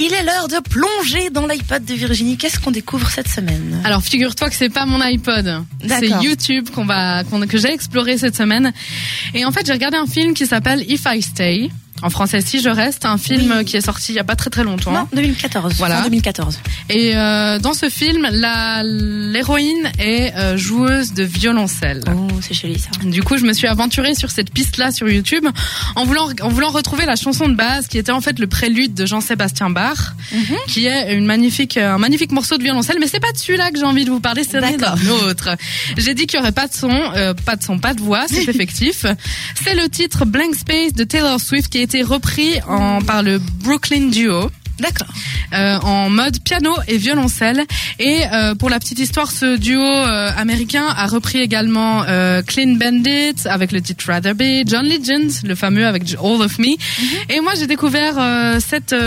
Il est l'heure de plonger dans l'iPod de Virginie. Qu'est-ce qu'on découvre cette semaine? Alors, figure-toi que c'est pas mon iPod. C'est YouTube que j'ai exploré cette semaine. Et en fait, j'ai regardé un film qui s'appelle If I Stay. En français, Si je reste, un film qui est sorti il y a pas très très longtemps. Non, 2014. Voilà. En 2014. Et dans ce film, l'héroïne est joueuse de violoncelle. Oh, c'est joli ça. Du coup, je me suis aventurée sur cette piste-là sur YouTube en voulant retrouver la chanson de base qui était en fait le prélude de Jean-Sébastien Bach, qui est un magnifique morceau de violoncelle. Mais c'est pas de celui-là que j'ai envie de vous parler, c'est d'un autre. J'ai dit qu'il y aurait pas de son, pas de voix, c'est effectif. C'est le titre Blank Space de Taylor Swift qui a été repris par le Brooklyn Duo. D'accord. En mode piano et violoncelle. Et pour la petite histoire, ce duo américain a repris également Clean Bandit avec le titre Rather Be, John Legend, le fameux avec All of Me. Et moi j'ai découvert cette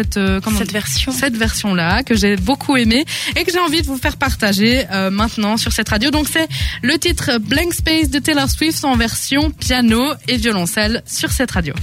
version-là que j'ai beaucoup aimée et que j'ai envie de vous faire partager maintenant sur cette radio. Donc c'est le titre Blank Space de Taylor Swift en version piano et violoncelle sur cette radio.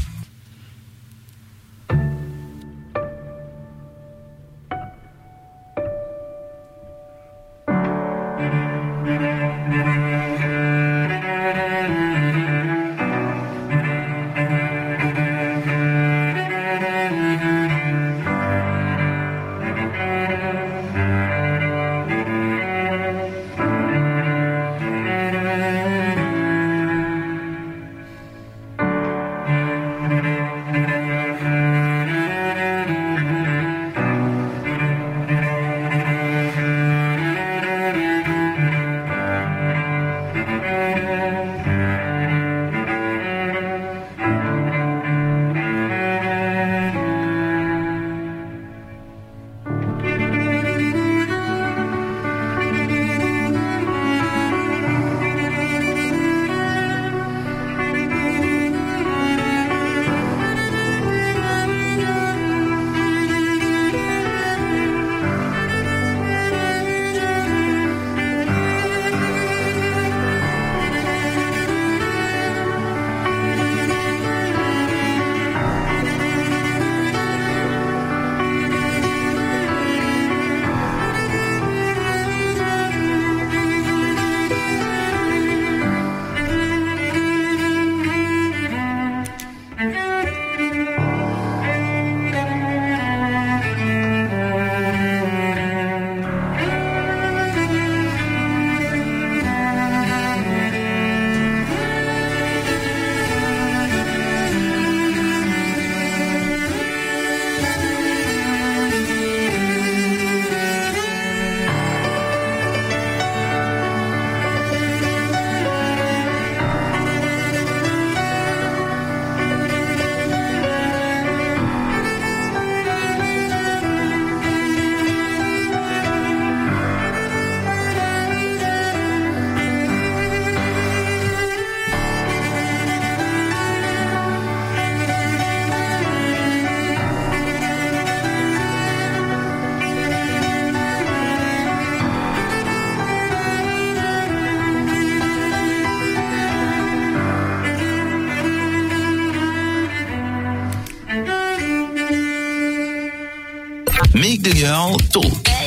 Make the girl talk.